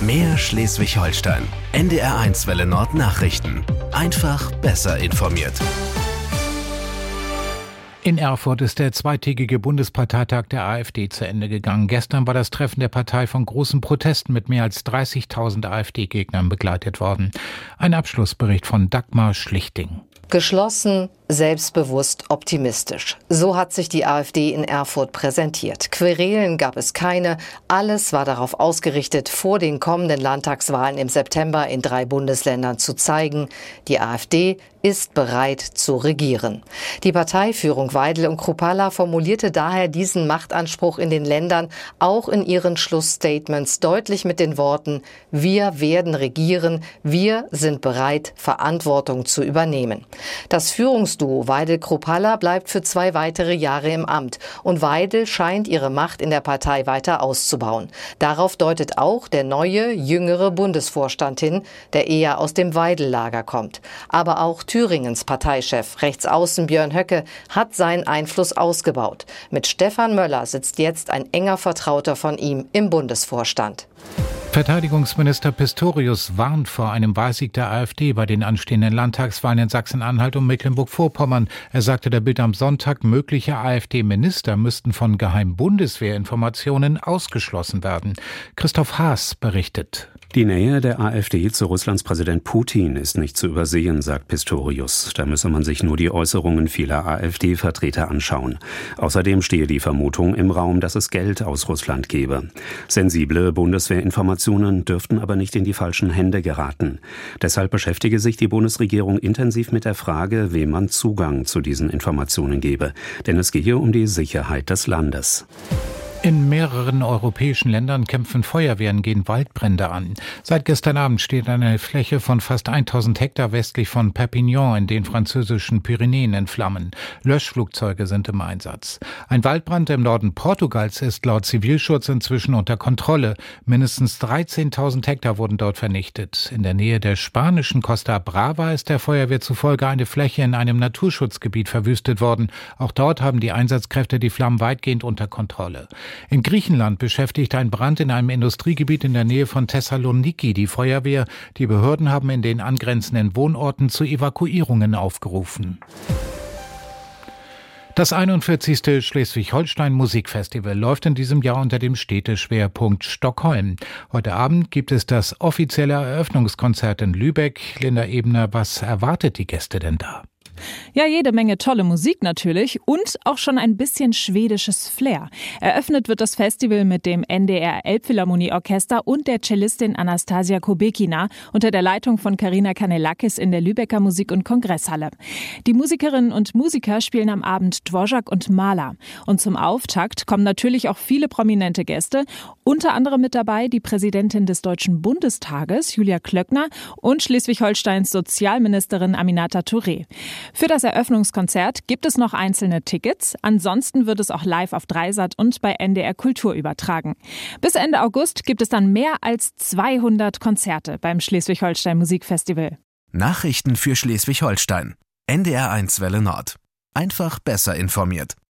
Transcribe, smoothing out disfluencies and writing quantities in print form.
Mehr Schleswig-Holstein. NDR1 Welle Nord Nachrichten. Einfach besser informiert. In Erfurt ist der zweitägige Bundesparteitag der AfD zu Ende gegangen. Gestern war das Treffen der Partei von großen Protesten mit mehr als 30.000 AfD-Gegnern begleitet worden. Ein Abschlussbericht von Dagmar Schlichting. Geschlossen, selbstbewusst, optimistisch. So hat sich die AfD in Erfurt präsentiert. Querelen gab es keine. Alles war darauf ausgerichtet, vor den kommenden Landtagswahlen im September in 3 Bundesländern zu zeigen, die AfD ist bereit zu regieren. Die Parteiführung Weidel und Kruppalla formulierte daher diesen Machtanspruch in den Ländern auch in ihren Schlussstatements deutlich mit den Worten: Wir werden regieren, wir sind bereit, Verantwortung zu übernehmen. Das Führungsduo Weidel-Kruppalla bleibt für 2 weitere Jahre im Amt und Weidel scheint ihre Macht in der Partei weiter auszubauen. Darauf deutet auch der neue, jüngere Bundesvorstand hin, der eher aus dem Weidel-Lager kommt. Aber auch Thüringens Parteichef, Rechtsaußen Björn Höcke, hat seinen Einfluss ausgebaut. Mit Stefan Möller sitzt jetzt ein enger Vertrauter von ihm im Bundesvorstand. Verteidigungsminister Pistorius warnt vor einem Wahlsieg der AfD bei den anstehenden Landtagswahlen in Sachsen-Anhalt und Mecklenburg-Vorpommern. Er sagte der Bild am Sonntag, mögliche AfD-Minister müssten von geheimen Bundeswehrinformationen ausgeschlossen werden. Christoph Haas berichtet. Die Nähe der AfD zu Russlands Präsident Putin ist nicht zu übersehen, sagt Pistorius. Da müsse man sich nur die Äußerungen vieler AfD-Vertreter anschauen. Außerdem stehe die Vermutung im Raum, dass es Geld aus Russland gebe. Sensible Bundeswehrinformationen dürften aber nicht in die falschen Hände geraten. Deshalb beschäftige sich die Bundesregierung intensiv mit der Frage, wem man Zugang zu diesen Informationen gebe. Denn es gehe um die Sicherheit des Landes. In mehreren europäischen Ländern kämpfen Feuerwehren gegen Waldbrände an. Seit gestern Abend steht eine Fläche von fast 1000 Hektar westlich von Perpignan in den französischen Pyrenäen in Flammen. Löschflugzeuge sind im Einsatz. Ein Waldbrand im Norden Portugals ist laut Zivilschutz inzwischen unter Kontrolle. Mindestens 13.000 Hektar wurden dort vernichtet. In der Nähe der spanischen Costa Brava ist der Feuerwehr zufolge eine Fläche in einem Naturschutzgebiet verwüstet worden. Auch dort haben die Einsatzkräfte die Flammen weitgehend unter Kontrolle. In Griechenland beschäftigt ein Brand in einem Industriegebiet in der Nähe von Thessaloniki die Feuerwehr. Die Behörden haben in den angrenzenden Wohnorten zu Evakuierungen aufgerufen. Das 41. Schleswig-Holstein Musikfestival läuft in diesem Jahr unter dem Städteschwerpunkt Stockholm. Heute Abend gibt es das offizielle Eröffnungskonzert in Lübeck. Linda Ebner, was erwartet die Gäste denn da? Ja, jede Menge tolle Musik natürlich und auch schon ein bisschen schwedisches Flair. Eröffnet wird das Festival mit dem NDR Elbphilharmonieorchester und der Cellistin Anastasia Kubekina unter der Leitung von Carina Kanellakis in der Lübecker Musik- und Kongresshalle. Die Musikerinnen und Musiker spielen am Abend Dvorak und Mahler. Und zum Auftakt kommen natürlich auch viele prominente Gäste, unter anderem mit dabei die Präsidentin des Deutschen Bundestages, Julia Klöckner, und Schleswig-Holsteins Sozialministerin Aminata Touré. Für das Eröffnungskonzert gibt es noch einzelne Tickets. Ansonsten wird es auch live auf Dreisat und bei NDR Kultur übertragen. Bis Ende August gibt es dann mehr als 200 Konzerte beim Schleswig-Holstein Musikfestival. Nachrichten für Schleswig-Holstein. NDR1 Welle Nord. Einfach besser informiert.